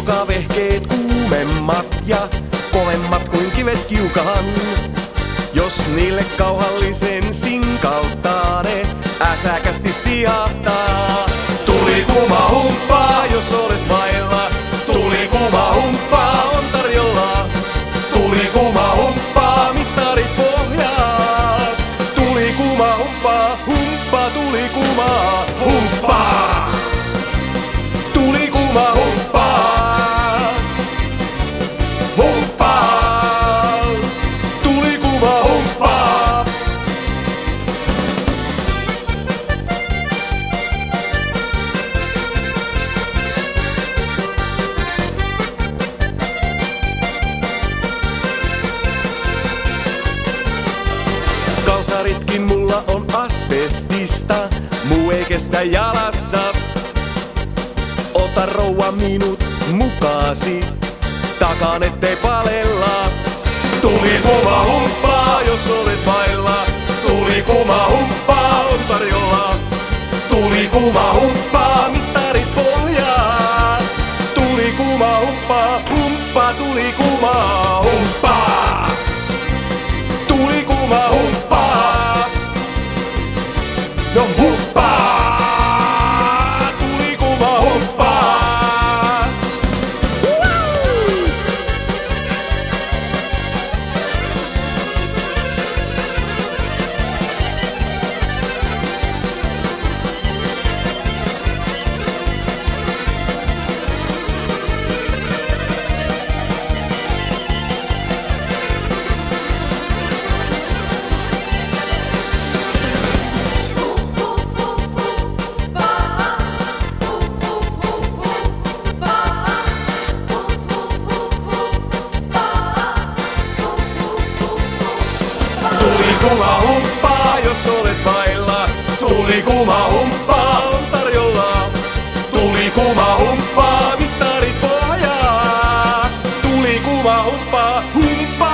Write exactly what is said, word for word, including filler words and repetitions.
Ruokavehkeet kuumemmat ja kovemmat kuin kivet kiukaan. Jos niille kauhallisen sinkaltaa, ne äsäkästi sijahtaa. Tuli kuuma humppaa, jos olet vailla. Tuli kuuma humppaa on tarjolla. Tuli kuuma humppaa, mittarit pohjaa. Tuli kuuma humppaa, humppaa, tuli kuuma humppaa. Tuli kuuma humppaa. Humppaa. Tuli kuuma humppaa. Kalsaritkin mulla on asbestista, muu ei kestä jalassa. Ota rouva minut mukaasi, takaan ettei palella. Tuli kuuma humppaa, jos olet vailla. Tuli kuuma humppaa on tarjolla. Tuli kuuma humppaa, mittarit pohjaa. Tuli kuuma humppaa, humppaa, tuli kuuma humppaa. Tuli kuuma humppaa. No humppaa. Tuli kuuma humppaa. Woo! Tuli kuuma humppaa, jos olet vailla. Tuli kuuma humppaa on tarjolla. Tuli kuuma humppaa, mittarit pohjaa. Tuli kuuma humppaa, humppaa.